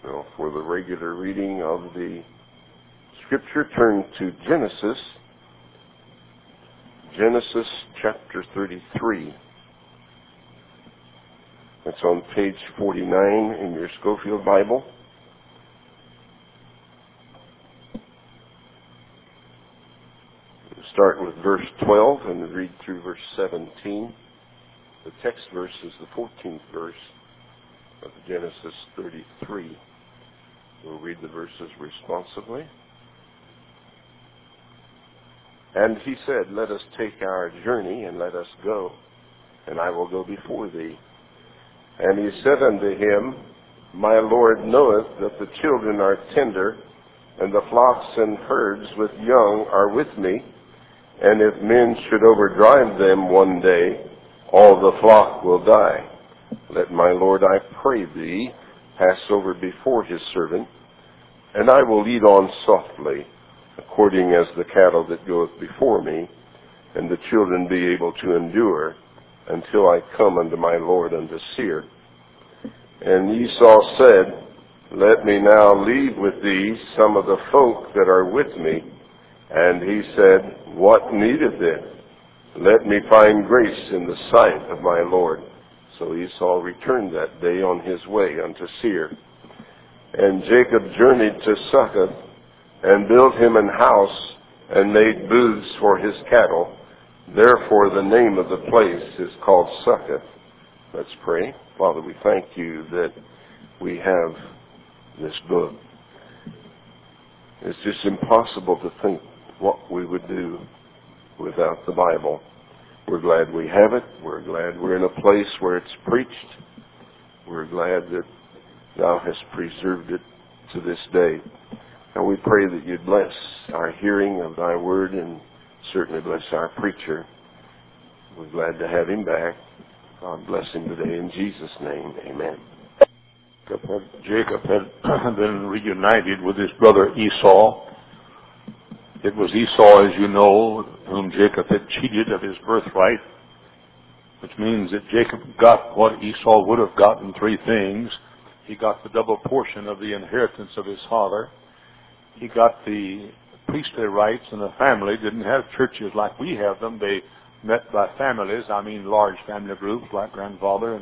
Well, for the regular reading of the Scripture, turn to Genesis chapter 33. It's on page 49 in your Scofield Bible. We'll start with verse 12 and read through verse 17. The text verse is the 14th verse of Genesis 33. We'll read the verses responsively. And he said, "Let us take our journey, and let us go, and I will go before thee." And he said unto him, My Lord knoweth that the children are tender, and the flocks and herds with young are with me. And if men should overdrive them one day, all the flock will die. Let my Lord, I pray thee, pass over before his servant, and I will lead on softly, according as the cattle that goeth before me, and the children be able to endure, until I come unto my Lord unto Seir. And Esau said, Let me now leave with thee some of the folk that are with me. And he said, What needeth it? Let me find grace in the sight of my Lord. So Esau returned that day on his way unto Seir. And Jacob journeyed to Succoth, and built him an house, and made booths for his cattle. Therefore the name of the place is called Succoth. Let's pray. Father, we thank you that we have this book. It's just impossible to think what we would do without the Bible. We're glad we have it. We're glad we're in a place where it's preached. We're glad that thou hast preserved it to this day. And we pray that you'd bless our hearing of thy word and certainly bless our preacher. We're glad to have him back. God bless him today in Jesus' name. Amen. Jacob had been reunited with his brother Esau. It was Esau, as you know, whom Jacob had cheated of his birthright, which means that Jacob got what Esau would have gotten, three things. He got the double portion of the inheritance of his father. He got the priestly rights, and the family didn't have churches like we have them. They met by families, I mean large family groups like grandfather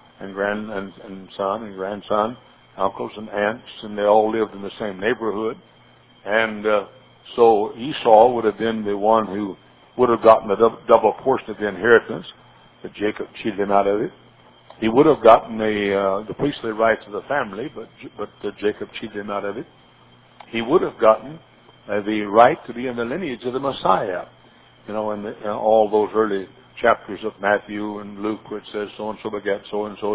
and son and grandson, uncles and aunts, and they all lived in the same neighborhood. And so Esau would have been the one who would have gotten the double portion of the inheritance, but Jacob cheated him out of it. He would have gotten the priestly rights of the family, but Jacob cheated him out of it. He would have gotten the right to be in the lineage of the Messiah. You know, in all those early chapters of Matthew and Luke, where it says so-and-so begat so-and-so.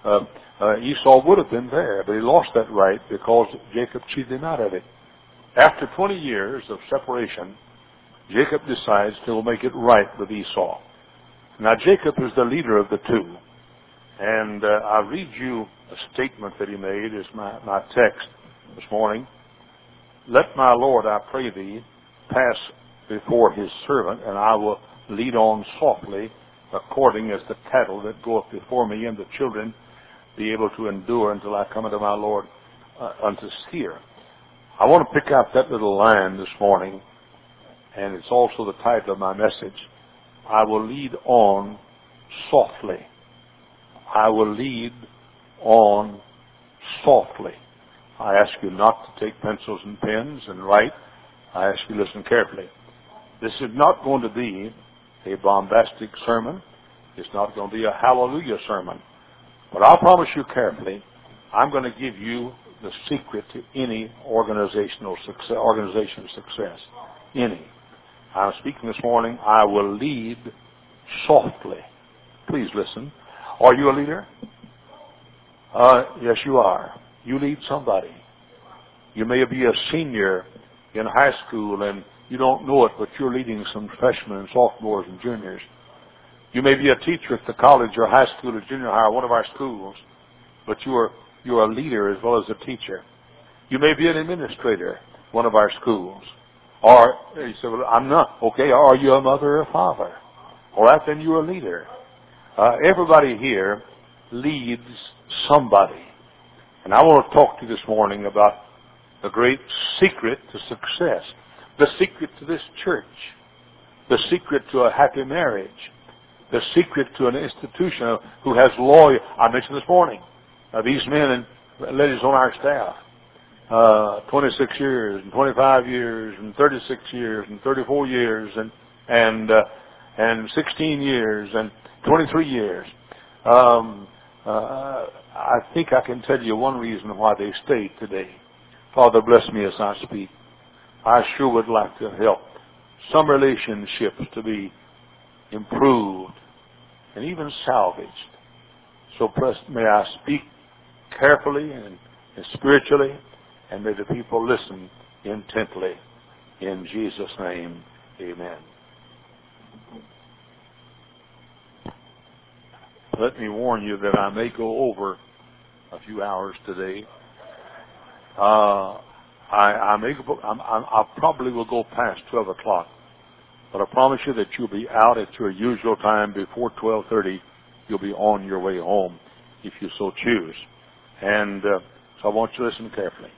Esau would have been there, but he lost that right because Jacob cheated him out of it. After 20 years of separation, Jacob decides he'll make it right with Esau. Now, Jacob is the leader of the two. And I'll read you a statement that he made as my text this morning. Let my Lord, I pray thee, pass before his servant, and I will lead on softly, according as the cattle that goeth before me, and the children be able to endure until I come unto my Lord unto Seir. I want to pick out that little line this morning, and it's also the title of my message. I will lead on softly. I will lead on softly. I ask you not to take pencils and pens and write. I ask you to listen carefully. This is not going to be a bombastic sermon. It's not going to be a hallelujah sermon. But I'll promise you carefully, I'm going to give you the secret to any organization success. Any. I'm speaking this morning, I will lead softly. Please listen. Are you a leader? Yes, you are. You lead somebody. You may be a senior in high school and you don't know it, but you're leading some freshmen and sophomores and juniors. You may be a teacher at the college or high school or junior high, one of our schools, but you're a leader as well as a teacher. You may be an administrator, one of our schools. Or, you say, well, I'm not. Okay, are you a mother or father? All right, then you're a leader. Everybody here leads somebody. And I want to talk to you this morning about the great secret to success, the secret to this church, the secret to a happy marriage, the secret to an institution who has loyal. I mentioned this morning, these men and ladies on our staff, 26 years and 25 years and 36 years and 34 years and 16 years and 23 years. I think I can tell you one reason why they stayed today. Father, bless me as I speak. I sure would like to help some relationships to be improved and even salvaged. So may I speak carefully and spiritually, and may the people listen intently. In Jesus' name, amen. Let me warn you that I may go over a few hours today. I probably will go past 12 o'clock. But I promise you that you'll be out at your usual time before 12:30. You'll be on your way home if you so choose. And so I want you to listen carefully.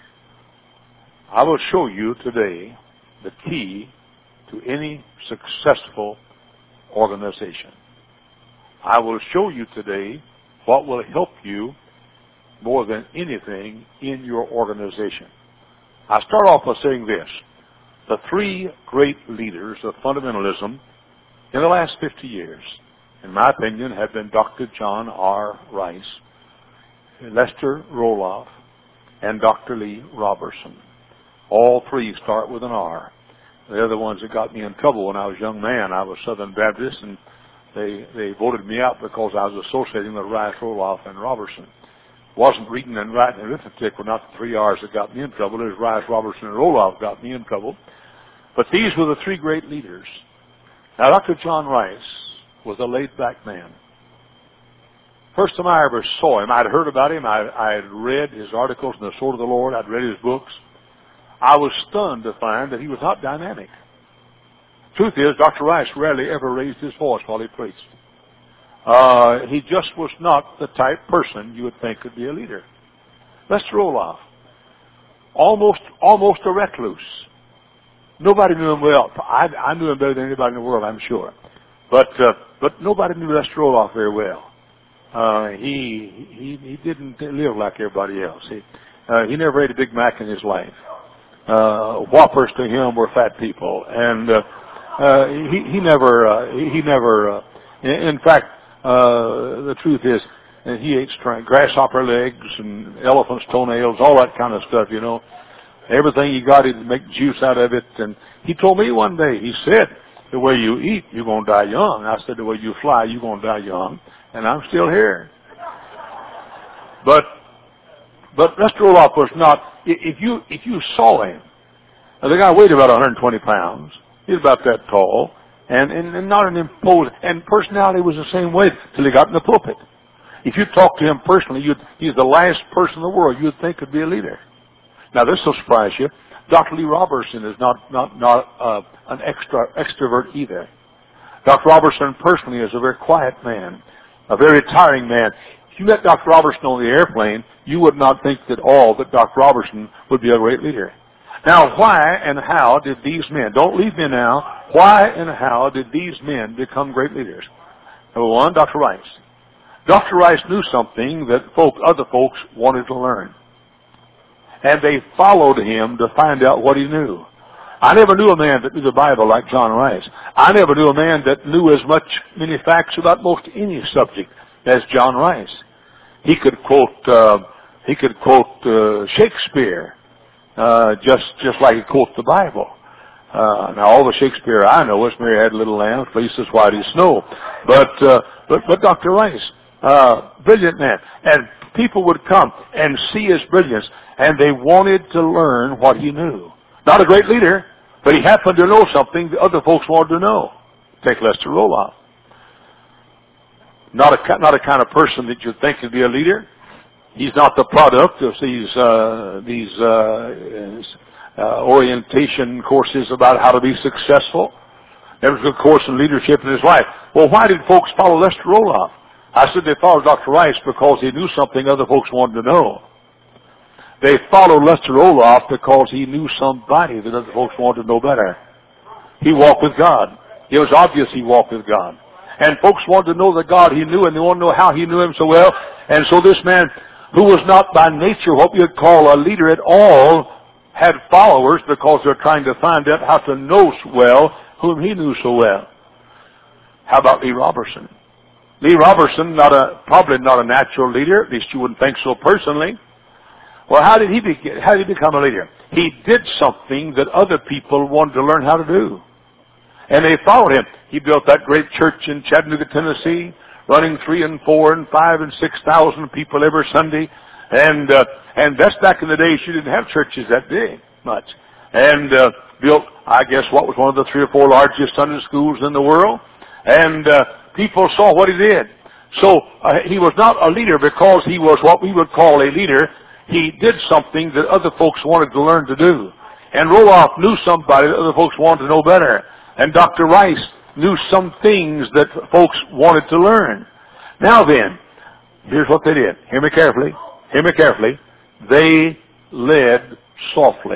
I will show you today the key to any successful organization. I will show you today what will help you more than anything in your organization. I start off by saying this. The three great leaders of fundamentalism in the last 50 years, in my opinion, have been Dr. John R. Rice, Lester Roloff, and Dr. Lee Roberson. All three start with an R. They're the ones that got me in trouble when I was a young man. I was Southern Baptist, and they voted me out because I was associating with Rice, Roloff, and Roberson. Wasn't reading and writing arithmetic were not the three R's that got me in trouble. It was Rice, Roberson, and Roloff got me in trouble. But these were the three great leaders. Now, Dr. John Rice was a laid-back man. First time I ever saw him, I'd heard about him. I had read his articles in the Sword of the Lord. I'd read his books. I was stunned to find that he was not dynamic. Truth is, Dr. Rice rarely ever raised his voice while he preached. He just was not the type person you would think could be a leader. Lester Roloff, almost a recluse. Nobody knew him well. I knew him better than anybody in the world, I'm sure. But nobody knew Lester Roloff very well. He didn't live like everybody else. He never ate a Big Mac in his life. Whoppers to him were fat people, and he never. In fact, the truth is, he ate grasshopper legs and elephant's toenails, all that kind of stuff. You know, everything he got, he'd make juice out of it. And he told me one day, he said, "The way you eat, you're gonna die young." I said, "The way you fly, you're gonna die young," and I'm still here. But Lester Roloff was not. If you saw him, the guy weighed about 120 pounds. He's about that tall, and not an imposing. And personality was the same way till he got in the pulpit. If you talk to him personally, he's the last person in the world you'd think could be a leader. Now this will surprise you. Dr. Lee Roberson is not an extrovert either. Dr. Roberson personally is a very quiet man, a very retiring man. If you met Dr. Roberson on the airplane, you would not think at all that Dr. Roberson would be a great leader. Now, why and how did these men, don't leave me now, why and how did these men become great leaders? Number one, Dr. Rice. Dr. Rice knew something that other folks wanted to learn. And they followed him to find out what he knew. I never knew a man that knew the Bible like John Rice. I never knew a man that knew as many facts about most any subject as John Rice. He could quote Shakespeare, just like he quotes the Bible. Now all the Shakespeare I know is Mary Had a Little Lamb, Fleece as White as Snow. But Dr. Rice, brilliant man. And people would come and see his brilliance, and they wanted to learn what he knew. Not a great leader, but he happened to know something that other folks wanted to know. Take Lester Roloff. Not a kind of person that you'd think could be a leader. He's not the product of these orientation courses about how to be successful. There was a course in leadership in his life. Well, why did folks follow Lester Roloff? I said they followed Dr. Rice because he knew something other folks wanted to know. They followed Lester Roloff because he knew somebody that other folks wanted to know better. He walked with God. It was obvious he walked with God. And folks wanted to know the God he knew, and they wanted to know how he knew him so well. And so this man, who was not by nature what we would call a leader at all, had followers because they're trying to find out how to know well whom he knew so well. How about Lee Robertson? Lee Robertson, probably not a natural leader, at least you wouldn't think so personally. Well, how did he become a leader? He did something that other people wanted to learn how to do. And they followed him. He built that great church in Chattanooga, Tennessee, running 3 and 4 and 5 and 6,000 people every Sunday. And that's back in the days you didn't have churches that big much. And built, I guess, what was one of the 3 or 4 largest Sunday schools in the world. And people saw what he did. So he was not a leader because he was what we would call a leader. He did something that other folks wanted to learn to do. And Roloff knew somebody that other folks wanted to know better. And Dr. Rice knew some things that folks wanted to learn. Now then, here's what they did. Hear me carefully. Hear me carefully. They led softly.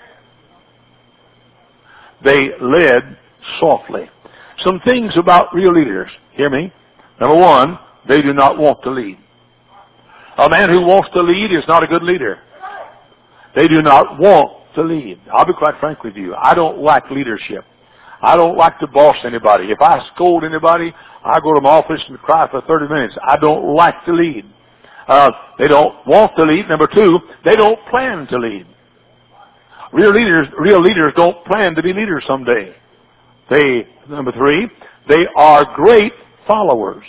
They led softly. Some things about real leaders. Hear me. Number one, they do not want to lead. A man who wants to lead is not a good leader. They do not want to lead. I'll be quite frank with you. I don't like leadership. I don't like to boss anybody. If I scold anybody, I go to my office and cry for 30 minutes. I don't like to lead. They don't want to lead. Number two, they don't plan to lead. Real leaders don't plan to be leaders someday. Number three, they are great followers.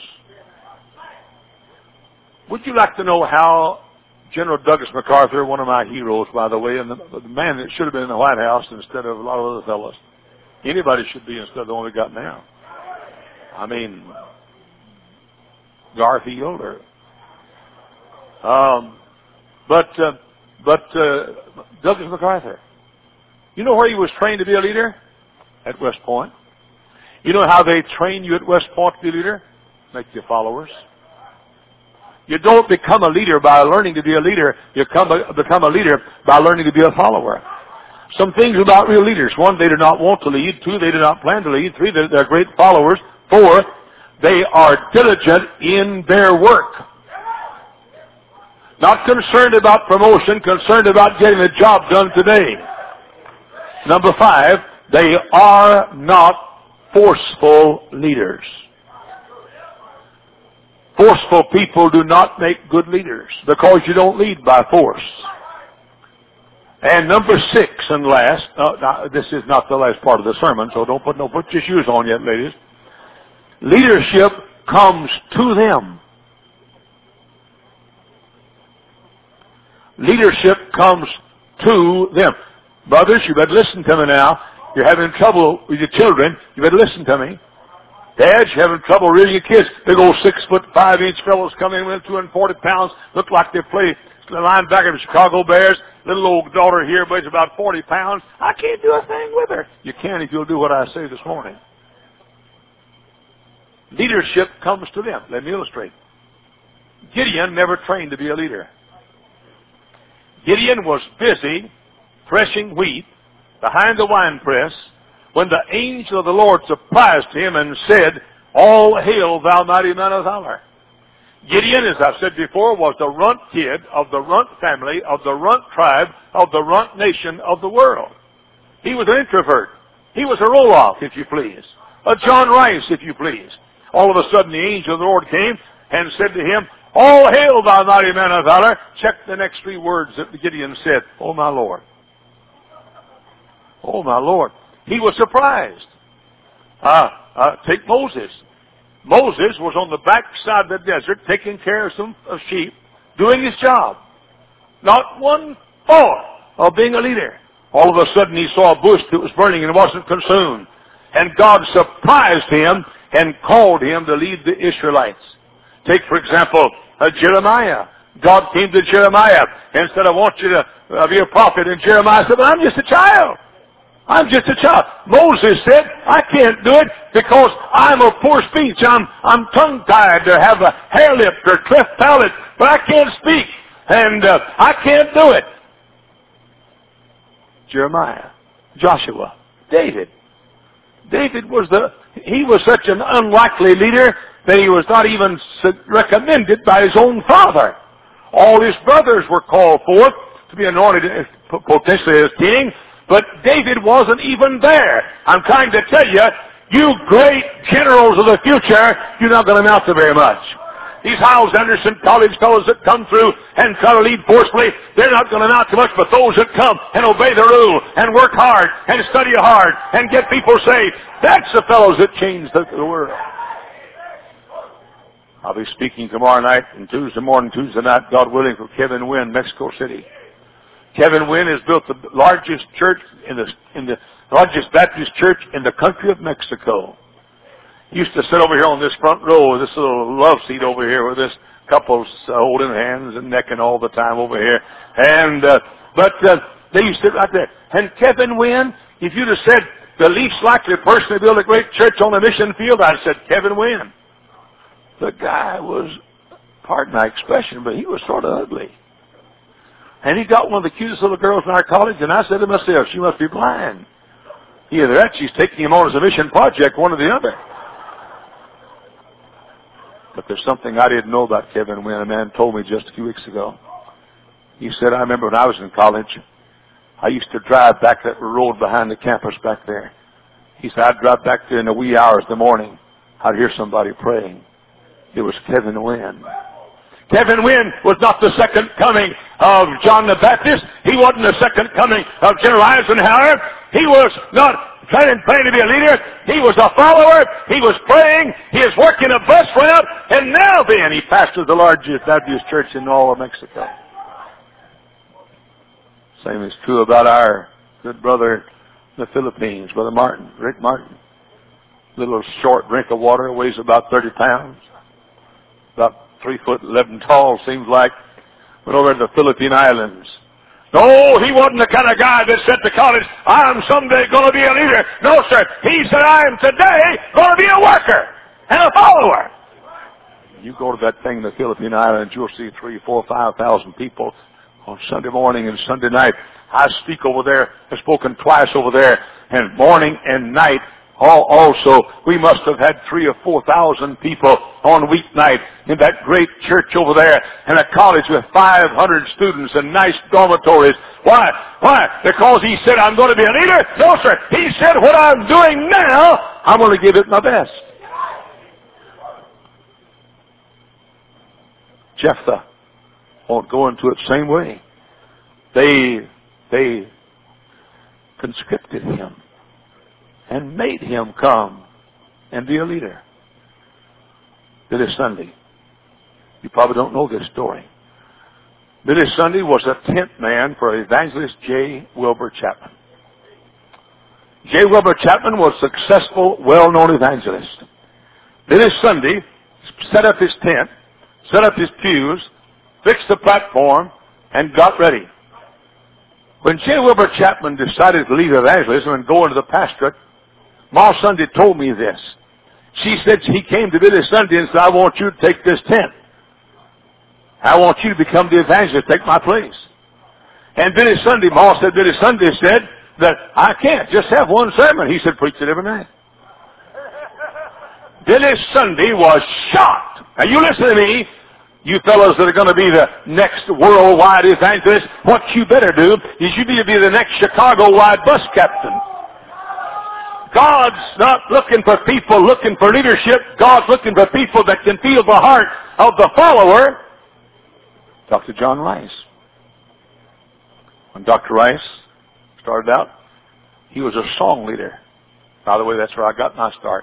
Would you like to know how General Douglas MacArthur, one of my heroes, by the way, and the man that should have been in the White House instead of a lot of other fellows, anybody should be instead of the one we got now. I mean, Garth E. Yoder. But Douglas MacArthur, you know where he was trained to be a leader? At West Point. You know how they train you at West Point to be a leader? Make you followers. You don't become a leader by learning to be a leader. You become a leader by learning to be a follower. Some things about real leaders. One, they do not want to lead. Two, they do not plan to lead. Three, they're great followers. Four, they are diligent in their work. Not concerned about promotion, concerned about getting the job done today. Number five, they are not forceful leaders. Forceful people do not make good leaders because you don't lead by force. And number six and last, this is not the last part of the sermon, so don't put your shoes on yet, ladies. Leadership comes to them. Leadership comes to them. Brothers, you better listen to me now. You're having trouble with your children. You better listen to me. Dads, you're having trouble rearing your kids. Big old 6'5" fellows come in with 240 pounds, look like they play linebacker of the Chicago Bears. Little old daughter here weighs about 40 pounds. I can't do a thing with her. You can if you'll do what I say this morning. Leadership comes to them. Let me illustrate. Gideon never trained to be a leader. Gideon was busy threshing wheat behind the winepress when the angel of the Lord surprised him and said, "All hail, thou mighty man of valor." Gideon, as I've said before, was the runt kid of the runt family, of the runt tribe, of the runt nation of the world. He was an introvert. He was a Roloff, if you please. A John Rice, if you please. All of a sudden, the angel of the Lord came and said to him, "All hail, thou mighty man of valor." Check the next 3 words that Gideon said. "Oh, my Lord." Oh, my Lord. He was surprised. Take Moses. Moses was on the backside of the desert taking care of some sheep, doing his job. Not one thought of being a leader. All of a sudden he saw a bush that was burning and wasn't consumed. And God surprised him and called him to lead the Israelites. Take, for example, Jeremiah. God came to Jeremiah and said, "I want you to be a prophet." And Jeremiah said, "But I'm just a child. I'm just a child." Moses said, "I can't do it because I'm of poor speech. I'm tongue-tied to have a hair lip or cleft palate, but I can't speak. And I can't do it." Jeremiah, Joshua, David. David was such an unlikely leader that he was not even recommended by his own father. All his brothers were called forth to be anointed potentially as king, but David wasn't even there. I'm trying to tell you, you great generals of the future, you're not going to amount to very much. These Hyles Anderson College fellows that come through and try to lead forcefully, they're not going to amount to much, but those that come and obey the rule and work hard and study hard and get people saved, that's the fellows that change the world. I'll be speaking tomorrow night and Tuesday morning, Tuesday night, God willing, for Kevin Wynn, Mexico City. Kevin Wynn has built the largest church in the largest Baptist church in the country of Mexico. He used to sit over here on this front row, this little love seat over here, with this couple's holding hands and necking all the time over here. And but they used to sit right there. And Kevin Wynn, if you'd have said the least likely person to build a great church on the mission field, I'd have said Kevin Wynn. The guy was, pardon my expression, but he was sort of ugly. And he got one of the cutest little girls in our college, and I said to myself, she must be blind. Either that, she's taking him on as a mission project, one or the other. But there's something I didn't know about Kevin Wynn. A man told me just a few weeks ago. He said, I remember when I was in college, I used to drive back that road behind the campus back there. He said, I'd drive back there in the wee hours of the morning. I'd hear somebody praying. It was Kevin Wynn. Kevin Wynn was not the second coming of John the Baptist. He wasn't the second coming of General Eisenhower. He was not planning to be a leader. He was a follower. He was praying. He is working a bus route. And now then, he pastors the largest Baptist church in all of Mexico. Same is true about our good brother in the Philippines, Brother Martin, Rick Martin. Little short drink of water, weighs about 30 pounds. About 3'11" tall, seems like. Went over to the Philippine Islands. No, he wasn't the kind of guy that said to college, I'm someday going to be a leader. No, sir. He said, I am today going to be a worker and a follower. You go to that thing in the Philippine Islands, you'll see 3,000, 4,000, 5,000 people on Sunday morning and Sunday night. I speak over there. I've spoken twice over there. And morning and night also, we must have had 3,000 or 4,000 people on weeknight in that great church over there, and a college with 500 students and nice dormitories. Why? Because he said, I'm going to be a leader? No, sir. He said, what I'm doing now, I'm going to give it my best. Jephthah won't go into it the same way. They conscripted him and made him come and be a leader. Billy Sunday. You probably don't know this story. Billy Sunday was a tent man for evangelist J. Wilbur Chapman. J. Wilbur Chapman was a successful, well-known evangelist. Billy Sunday set up his tent, set up his pews, fixed the platform, and got ready. When J. Wilbur Chapman decided to leave evangelism and go into the pastorate, Ma Sunday told me this. She said he came to Billy Sunday and said, I want you to take this tent. I want you to become the evangelist, take my place. And Billy Sunday said that I can't just have one sermon. He said, preach it every night. Billy Sunday was shocked. Now you listen to me, you fellows that are going to be the next worldwide evangelist, what you better do is you need to be the next Chicago-wide bus captain. God's not looking for people looking for leadership. God's looking for people that can feel the heart of the follower. Dr. John Rice. When Dr. Rice started out, he was a song leader. By the way, that's where I got my start.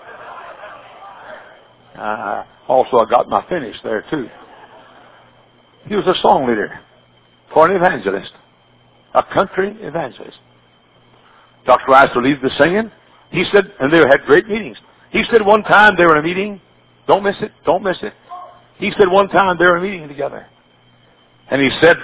Also, I got my finish there, too. He was a song leader for an evangelist, a country evangelist. Dr. Rice would lead the singing. He said, and they had great meetings. He said one time they were in a meeting. Don't miss it. Don't miss it. He said one time they were in a meeting together. And he said,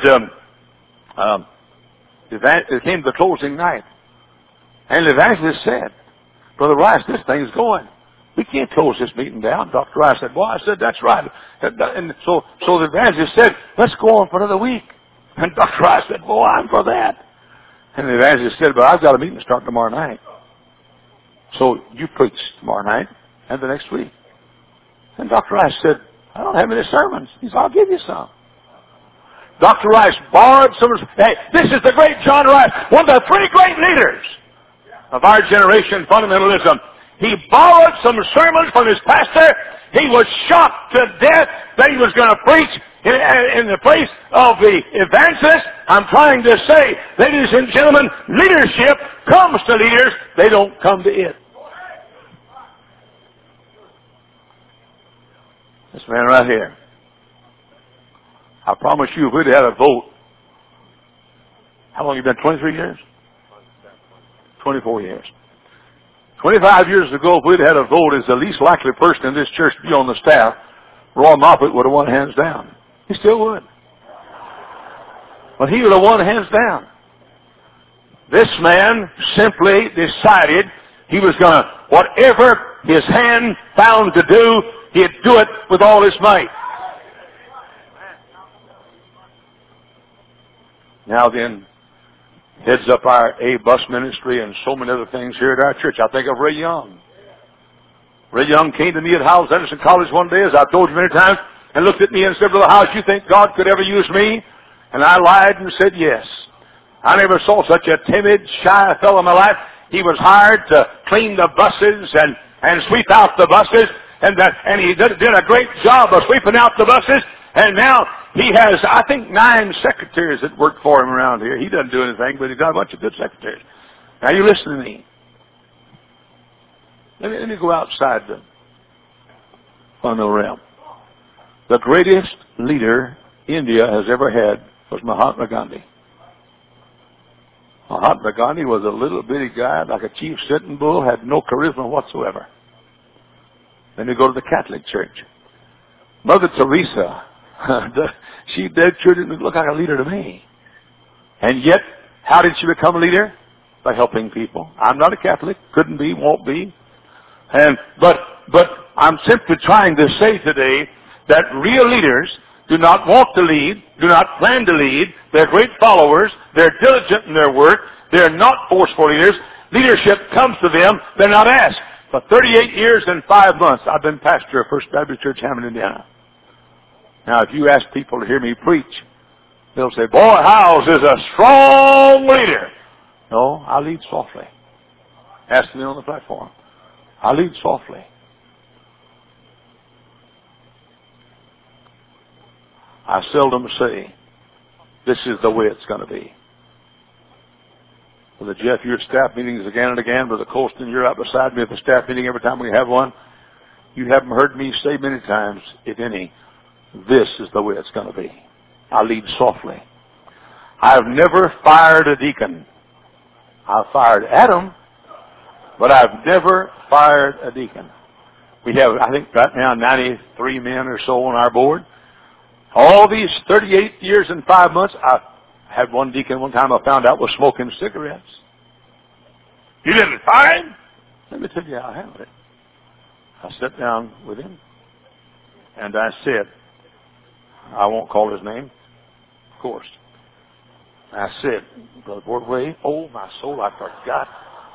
it came to the closing night. And the evangelist said, Brother Rice, this thing's going. We can't close this meeting down. Dr. Rice said, well, I said, that's right. And so the evangelist said, let's go on for another week. And Dr. Rice said, well, I'm for that. And the evangelist said, but I've got a meeting starting tomorrow night. So you preach tomorrow night and the next week. And Dr. Rice said, I don't have any sermons. He said, I'll give you some. Dr. Rice borrowed some. Hey, this is the great John Rice, one of the three great leaders of our generation, fundamentalism. He borrowed some sermons from his pastor. He was shocked to death that he was going to preach in the place of the evangelist. I'm trying to say, ladies and gentlemen, leadership comes to leaders. They don't come to it. This man right here. I promise you, if we'd had a vote, how long have you been? 23 years? 24 years. 25 years ago, if we'd had a vote as the least likely person in this church to be on the staff, Roy Moffitt would have won hands down. He still would. But he would have won hands down. This man simply decided he was going to, whatever his hand found to do, he'd do it with all his might. Now then, heads up our A-bus ministry and so many other things here at our church. I think of Ray Young. Ray Young came to me at Howells Anderson College one day, as I've told you many times, and looked at me and said, Brother Howells, you think God could ever use me? And I lied and said yes. I never saw such a timid, shy fellow in my life. He was hired to clean the buses and sweep out the buses, and he did a great job of sweeping out the buses. And now he has, I think, 9 secretaries that work for him around here. He doesn't do anything, but he's got a bunch of good secretaries. Now you listen to me. Let me go outside the fundamental realm. The greatest leader India has ever had was Mahatma Gandhi. Mahatma Gandhi was a little bitty guy, like a chief sitting bull, had no charisma whatsoever. Then you go to the Catholic Church. Mother Teresa, she sure didn't look like a leader to me. And yet, how did she become a leader? By helping people. I'm not a Catholic, couldn't be, won't be. But I'm simply trying to say today that real leaders do not want to lead, do not plan to lead. They're great followers. They're diligent in their work. They're not forceful leaders. Leadership comes to them. They're not asked. For 38 years and 5 months, I've been pastor of First Baptist Church, Hammond, Indiana. Now, if you ask people to hear me preach, they'll say, boy, Howells is a strong leader. No, I lead softly. Ask me on the platform. I lead softly. I seldom say, this is the way it's going to be. Brother Jeff, you're at staff meetings again and again. Brother Colston, you're out beside me at the staff meeting every time we have one. You haven't heard me say many times, if any, this is the way it's going to be. I lead softly. I've never fired a deacon. I've fired Adam, but I've never fired a deacon. We have, I think, right now 93 men or so on our board. All these 38 years and 5 months, I had one deacon one time I found out was smoking cigarettes. You didn't fire him? Let me tell you how I handled it. I sat down with him, and I said, I won't call his name, of course. I said, Brother Bordway, oh my soul, I forgot.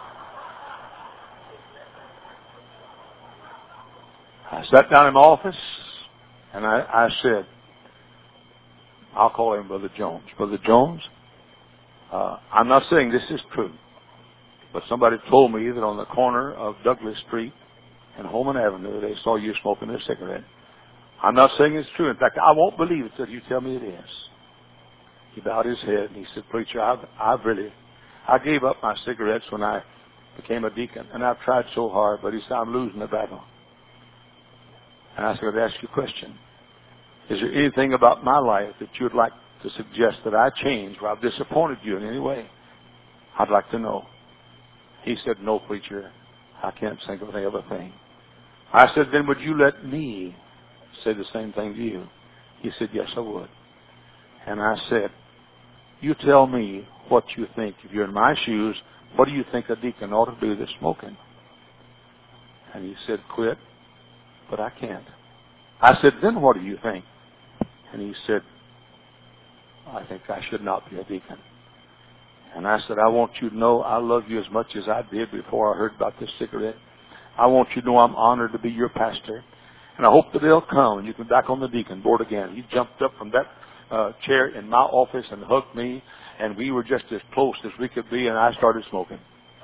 I sat down in my office, and I said, I'll call him Brother Jones. Brother Jones, I'm not saying this is true, but somebody told me that on the corner of Douglas Street and Holman Avenue, they saw you smoking a cigarette. I'm not saying it's true. In fact, I won't believe it till you tell me it is. He bowed his head and he said, Preacher, I gave up my cigarettes when I became a deacon, and I've tried so hard, but he said, I'm losing the battle. And I said, I'd ask you a question. Is there anything about my life that you would like to suggest that I change where I've disappointed you in any way? I'd like to know. He said, No, preacher, I can't think of any other thing. I said, then would you let me say the same thing to you? He said, yes, I would. And I said, you tell me what you think. If you're in my shoes, what do you think a deacon ought to do that's smoking? And he said, quit, but I can't. I said, then what do you think? And he said, I think I should not be a deacon. And I said, I want you to know I love you as much as I did before I heard about this cigarette. I want you to know I'm honored to be your pastor. And I hope that they'll come and you can back on the deacon board again. He jumped up from that chair in my office and hugged me, and we were just as close as we could be, and I started smoking.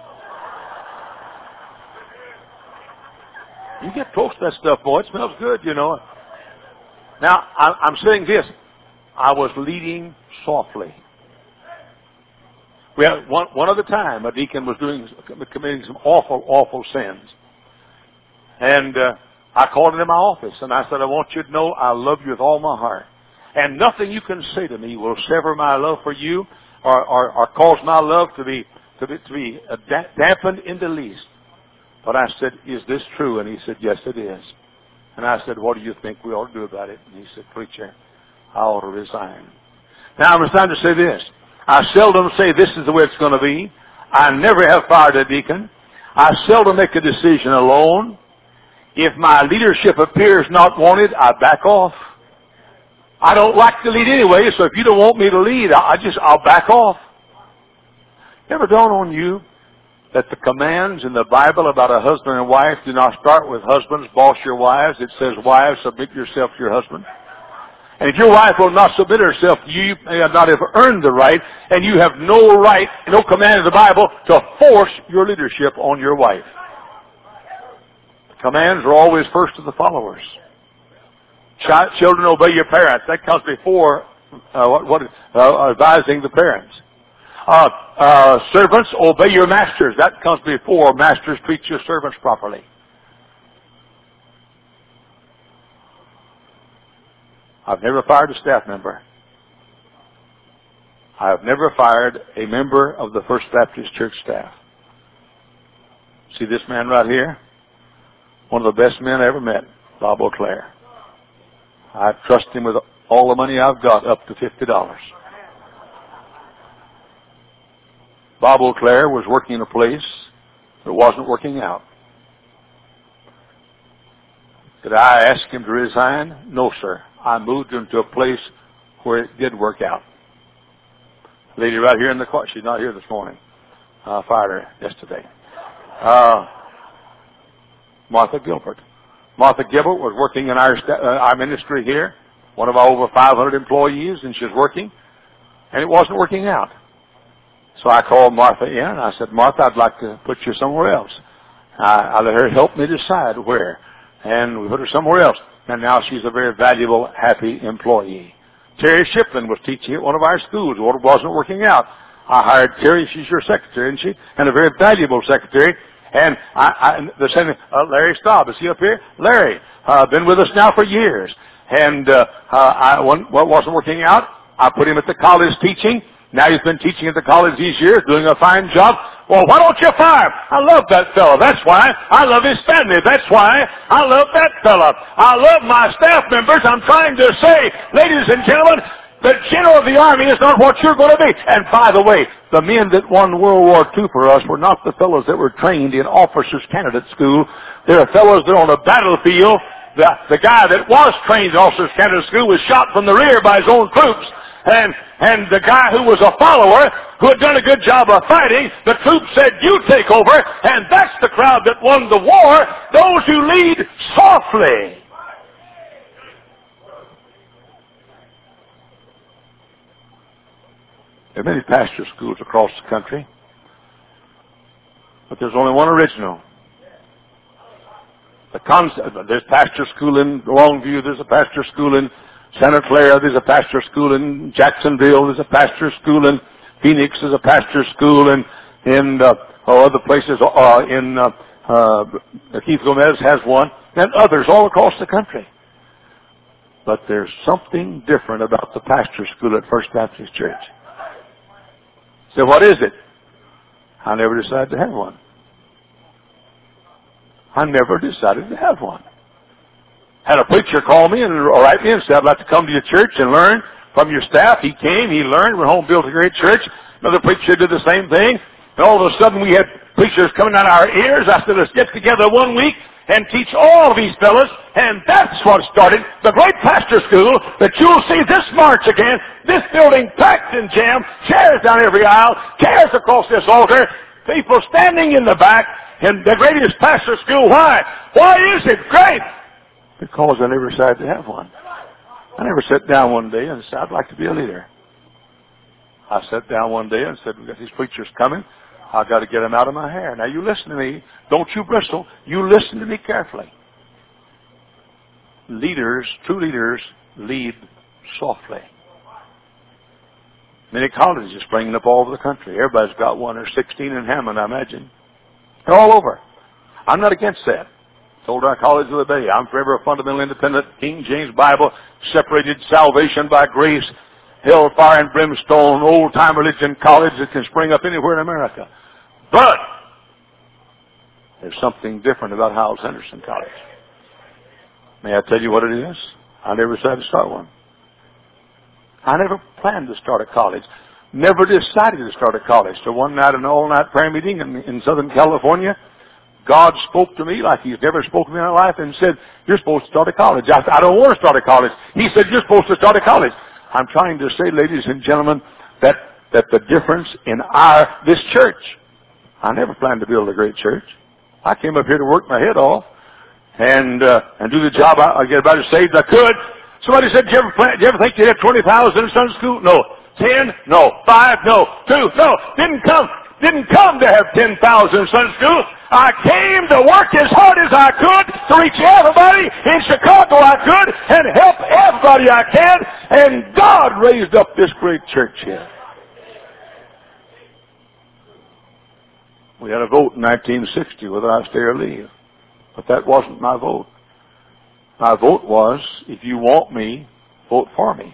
You get close to that stuff, boy. It smells good, you know. Now, I'm saying this. I was leading softly. We had one other time, a deacon was committing some awful sins. And I called him in my office, and I said, I want you to know I love you with all my heart. And nothing you can say to me will sever my love for you or cause my love to be dampened in the least. But I said, is this true? And he said, yes, it is. And I said, what do you think we ought to do about it? And he said, preacher, I ought to resign. Now, I'm trying to say this. I seldom say this is the way it's going to be. I never have fired a deacon. I seldom make a decision alone. If my leadership appears not wanted, I back off. I don't like to lead anyway, so if you don't want me to lead, I'll back off. Never dawn on you that the commands in the Bible about a husband and wife do not start with husbands, boss your wives. It says, wives, submit yourself to your husband. And if your wife will not submit herself to you, you may not have earned the right, and you have no right, no command in the Bible to force your leadership on your wife. The commands are always first to the followers. Children, obey your parents. That comes before advising the parents. Servants, obey your masters. That comes before masters treat your servants properly. I've never fired a staff member. I have never fired a member of the First Baptist Church staff. See this man right here? One of the best men I ever met, Bob O'Clair. I trust him with all the money I've got, up to $50. Bob O'Clair was working in a place that wasn't working out. Did I ask him to resign? No, sir. I moved him to a place where it did work out. Lady right here in the car, she's not here this morning. I fired her yesterday. Martha Gilbert. Martha Gilbert was working in our ministry here, one of our over 500 employees, and she's working, and it wasn't working out. So I called Martha in, and I said, Martha, I'd like to put you somewhere else. I let her help me decide where, and we put her somewhere else. And now she's a very valuable, happy employee. Terry Shiplin was teaching at one of our schools. It wasn't working out. I hired Terry. She's your secretary, isn't she? And a very valuable secretary. And the same, Larry Staub, is he up here? Larry, been with us now for years. And what wasn't working out, I put him at the college teaching. Now he's been teaching at the college these years, doing a fine job. Well, why don't you fire him? I love that fellow. That's why. I love his family. That's why. I love that fellow. I love my staff members. I'm trying to say, ladies and gentlemen, the general of the army is not what you're going to be. And by the way, the men that won World War II for us were not the fellows that were trained in officers' candidate school. They're fellows that are on a battlefield. The guy that was trained in officers' candidate school was shot from the rear by his own troops. And the guy who was a follower, who had done a good job of fighting, the troops said, you take over, and that's the crowd that won the war, those who lead softly. There are many pastor schools across the country, but there's only one original. There's pastor school in Longview, there's a pastor school in Santa Clara, there's a pastor school in Jacksonville, there's a pastor school in Phoenix, there's a pastor school in other places, Keith Gomez has one, and others all across the country. But there's something different about the pastor school at First Baptist Church. So what is it? I never decided to have one. I never decided to have one. Had a preacher call me and write me and say, I'd like to come to your church and learn from your staff. He came, he learned, went home, built a great church. Another preacher did the same thing. And all of a sudden we had preachers coming out of our ears. I said, let's get together one week and teach all of these fellas. And that's what started the great pastor school that you'll see this March again. This building packed and jammed, chairs down every aisle, chairs across this altar, people standing in the back, and the greatest pastor school. Why? Why is it great? Because I never decided to have one. I never sat down one day and said, I'd like to be a leader. I sat down one day and said, we've got these preachers coming. I've got to get them out of my hair. Now you listen to me. Don't you bristle. You listen to me carefully. Leaders, true leaders, lead softly. Many colleges springing up all over the country. Everybody's got one. There's 16 in Hammond, I imagine. They're all over. I'm not against that. Told our college of the day, I'm forever a fundamental independent King James Bible, separated salvation by grace, hellfire and brimstone, old-time religion college that can spring up anywhere in America. But there's something different about Howells Henderson College. May I tell you what it is? I never decided to start one. I never planned to start a college. Never decided to start a college. So one night, an all-night prayer meeting in Southern California, God spoke to me like He's never spoken to me in my life and said, you're supposed to start a college. I said, I don't want to start a college. He said, you're supposed to start a college. I'm trying to say, ladies and gentlemen, that the difference in this church, I never planned to build a great church. I came up here to work my head off and do the job I get about as saved as I could. Somebody said, do you ever think you had 20,000 in Sunday school? No. 10? No. 5? No. 2? No. Didn't come to have 10,000 in Sunday school. I came to work as hard as I could to reach everybody in Chicago I could and help everybody I can. And God raised up this great church here. We had a vote in 1960 whether I stay or leave. But that wasn't my vote. My vote was, if you want me, vote for me.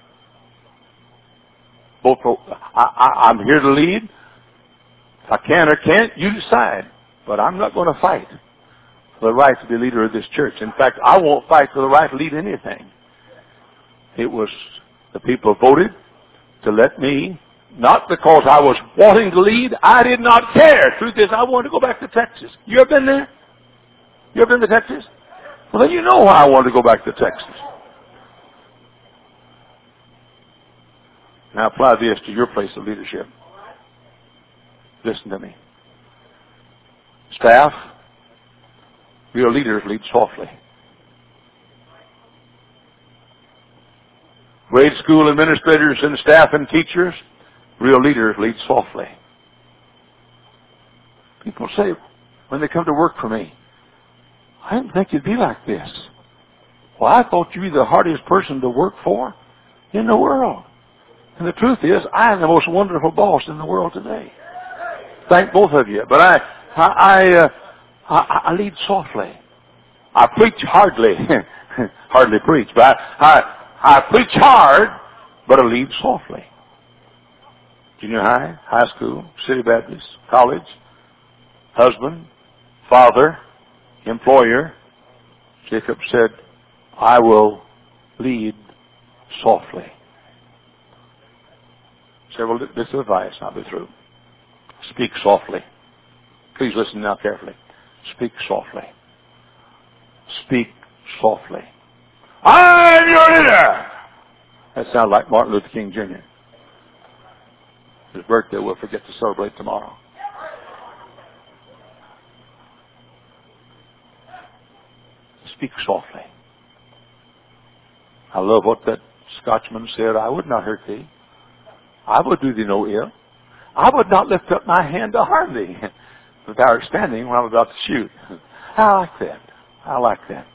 Vote for, I'm here to lead. If I can or can't, you decide. But I'm not going to fight for the right to be leader of this church. In fact, I won't fight for the right to lead anything. It was the people voted to let me, not because I was wanting to lead. I did not care. Truth is, I wanted to go back to Texas. You ever been there? You ever been to Texas? Well, then you know why I wanted to go back to Texas. Now apply this to your place of leadership. Listen to me. Staff, real leaders lead softly. Grade school administrators and staff and teachers, real leaders lead softly. People say, when they come to work for me, I didn't think you'd be like this. Well, I thought you'd be the hardest person to work for in the world. And the truth is, I am the most wonderful boss in the world today. Thank both of you. But I lead softly. I preach hardly. Hardly preach. But I preach hard, but I lead softly. Junior high, high school, City Baptist, college, husband, father, employer. Jacob said, I will lead softly. Several bits of advice. I'll be through. Speak softly. Please listen now carefully. Speak softly. Speak softly. I'm your leader. That sounds like Martin Luther King Jr. His birthday we'll forget to celebrate tomorrow. Speak softly. I love what that Scotchman said. I would not hurt thee. I would do thee no ill. I would not lift up my hand to harm thee. But thou art standing when I'm about to shoot. I like that. I like that.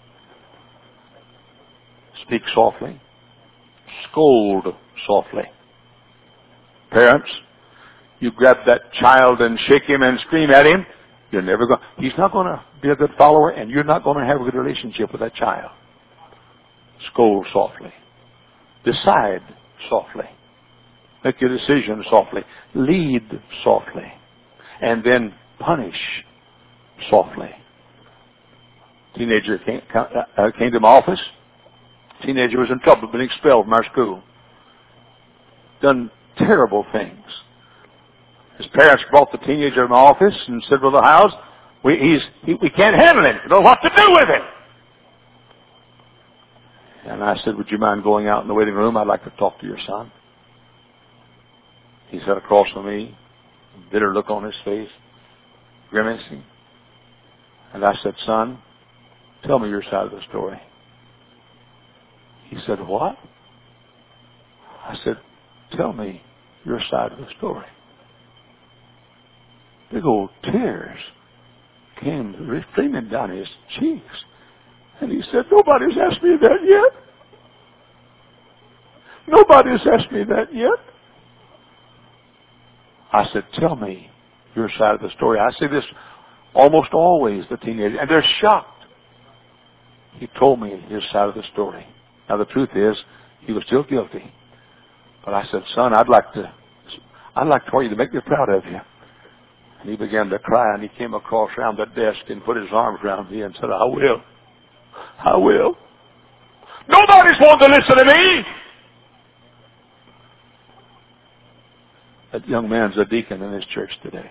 Speak softly. Scold softly. Parents, you grab that child and shake him and scream at him, you're never going. He's not going to be a good follower, and you're not going to have a good relationship with that child. Scold softly. Decide softly. Make your decision softly. Lead softly. And then punish softly. Teenager came to my office. Teenager was in trouble, been expelled from our school. Done terrible things. His parents brought the teenager to my office and said, Brother Howells, We can't handle him. We don't know what to do with him. And I said, would you mind going out in the waiting room? I'd like to talk to your son. He sat across from me, bitter look on his face, grimacing. And I said, son, tell me your side of the story. He said, what? I said, tell me your side of the story. Big old tears came streaming down his cheeks. And he said, nobody's asked me that yet. Nobody's asked me that yet. I said, tell me your side of the story. I say this almost always, the teenagers, and they're shocked. He told me his side of the story. Now the truth is, he was still guilty. But I said, son, I'd like for you to make me proud of you. And he began to cry, and he came across around the desk and put his arms around me and said, I will. I will. Nobody's wanting to listen to me. That young man's a deacon in this church today.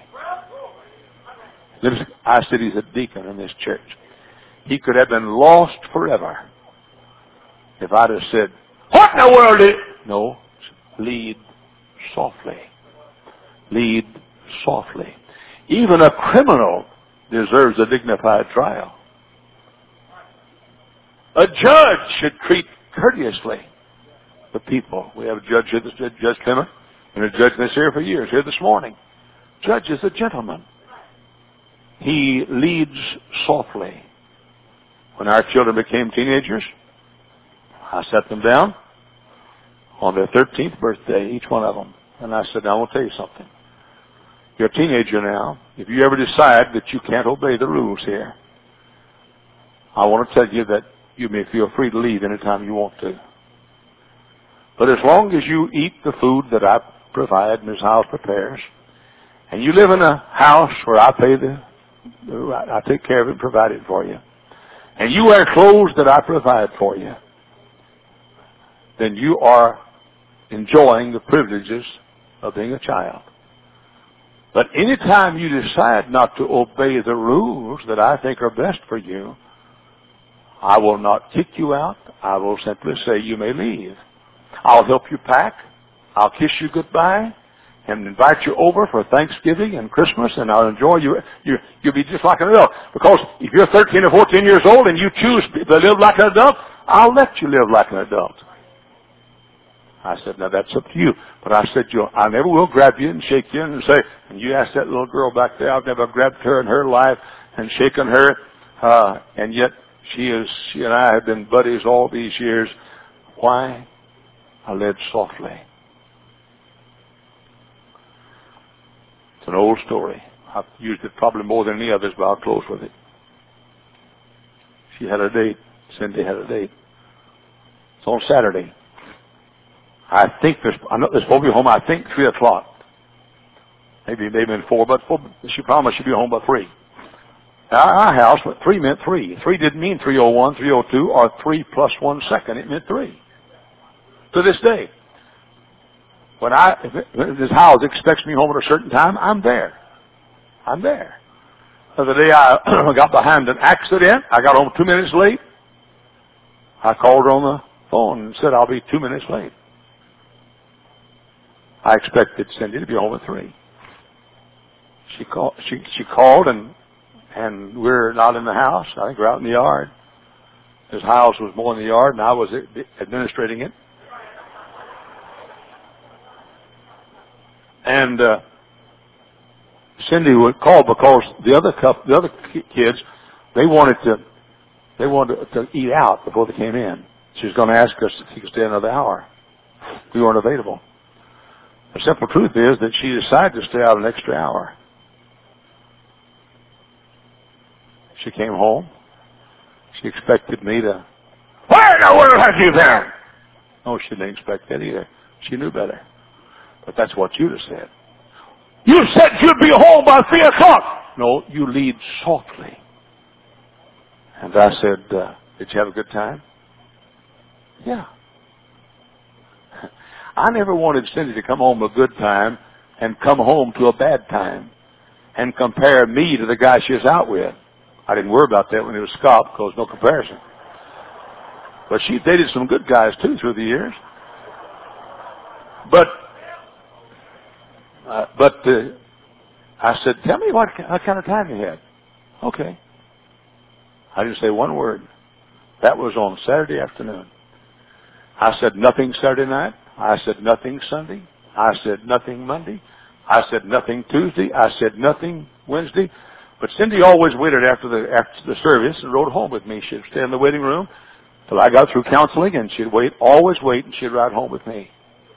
I said he's a deacon in this church. He could have been lost forever if I'd have said, what in the world is... No, lead softly. Lead softly. Even a criminal deserves a dignified trial. A judge should treat courteously the people. We have a judge here, Judge Clement, and a judge that's here for years, here this morning. Judge is a gentleman. He leads softly. When our children became teenagers, I set them down on their 13th birthday, each one of them. And I said, now I want to tell you something. You're a teenager now. If you ever decide that you can't obey the rules here, I want to tell you that you may feel free to leave anytime you want to. But as long as you eat the food that I provide and this house prepares, and you live in a house where I take care of it and provide it for you, and you wear clothes that I provide for you, then you are enjoying the privileges of being a child. But anytime you decide not to obey the rules that I think are best for you, I will not kick you out. I will simply say you may leave. I'll help you pack. I'll kiss you goodbye and invite you over for Thanksgiving and Christmas, and I'll enjoy you. You'll be just like an adult. Because if you're 13 or 14 years old and you choose to live like an adult, I'll let you live like an adult. I said, now that's up to you. But I said, I never will grab you and shake you and say, and you asked that little girl back there, I've never grabbed her in her life and shaken her, and yet she and I have been buddies all these years. Why? I led softly. It's an old story. I've used it probably more than any others, but I'll close with it. She had a date. Cindy had a date. It's on Saturday. I think they're supposed to be home, I think, 3 o'clock. Maybe 4, but she promised she'd be home by 3. Our house, 3 meant 3. 3 didn't mean 3:01, 3:02, or 3 plus 1 second. It meant 3. To this day. If this house expects me home at a certain time, I'm there. I'm there. The other day I got behind an accident. I got home 2 minutes late. I called her on the phone and said, I'll be 2 minutes late. I expected Cindy to be home at 3. She called and we're not in the house. I think we're out in the yard. His house was more in the yard and I was administrating it. And Cindy would call because the other kids, they wanted to eat out before they came in. She was going to ask us if she could stay another hour. We weren't available. The simple truth is that she decided to stay out an extra hour. She came home. She expected me to, where in the world have you been? No, she didn't expect that either. She knew better. But that's what you'd have said. You said you'd be home by 3 o'clock. No, you lead softly. And I said, did you have a good time? Yeah. I never wanted Cindy to come home a good time and come home to a bad time. and compare me to the guy she was out with. I didn't worry about that when it was Scott because no comparison. But she dated some good guys too through the years. But I said, tell me what kind of time you had. Okay. I didn't say one word. That was on Saturday afternoon. I said nothing Saturday night. I said nothing Sunday. I said nothing Monday. I said nothing Tuesday. I said nothing Wednesday. But Cindy always waited after the service and rode home with me. She'd stay in the waiting room till I got through counseling, and she'd always wait, and she'd ride home with me.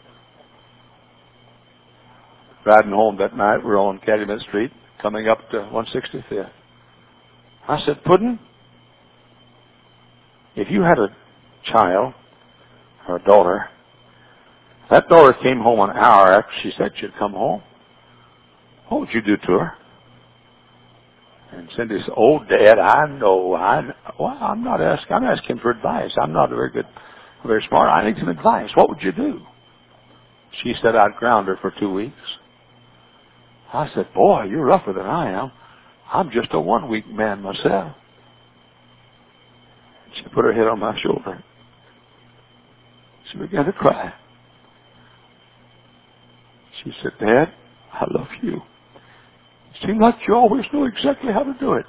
Riding home that night, we're on Calumet Street, coming up to 165th. I said, Puddin', if you had a child or a daughter, that daughter came home an hour after she said she'd come home, what would you do to her? And Cindy said, oh, Dad, I know. Well, I'm asking for advice. I'm not very smart. I need some advice. What would you do? She said, I'd ground her for 2 weeks. I said, boy, you're rougher than I am. I'm just a 1 week man myself. She put her head on my shoulder. She began to cry. She said, Dad, I love you. It seemed like you always knew exactly how to do it.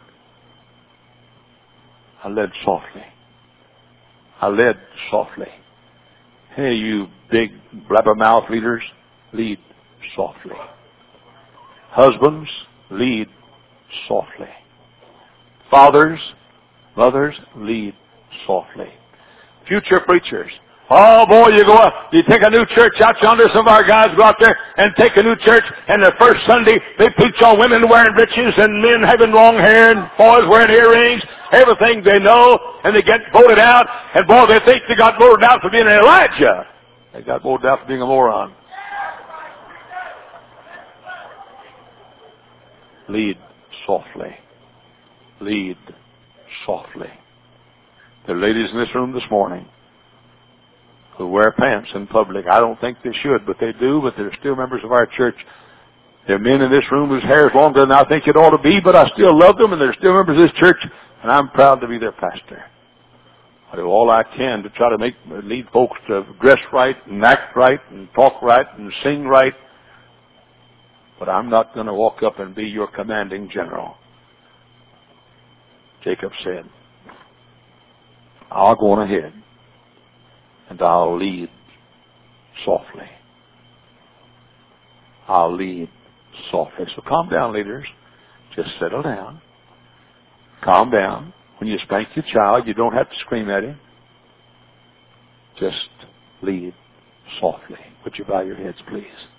I led softly. Hey, you big blabbermouth leaders, lead softly. Husbands, lead softly. Fathers, mothers, lead softly. Future preachers. Oh boy, you take a new church out yonder. Some of our guys go out there and take a new church, and the first Sunday they preach on women wearing breeches and men having long hair and boys wearing earrings, everything they know, and they get voted out. And boy, they think they got voted out for being an Elijah. They got voted out for being a moron. Lead softly. Lead softly. There are ladies in this room this morning who wear pants in public. I don't think they should, but they do, but they're still members of our church. There are men in this room whose hair is longer than I think it ought to be, but I still love them, and they're still members of this church, and I'm proud to be their pastor. I do all I can to try to lead folks to dress right, and act right, and talk right, and sing right. But I'm not going to walk up and be your commanding general. Jacob said, I'll go on ahead, and I'll lead softly. I'll lead softly. So calm down, leaders. Just settle down. Calm down. When you spank your child, you don't have to scream at him. Just lead softly. Would you bow your heads, please?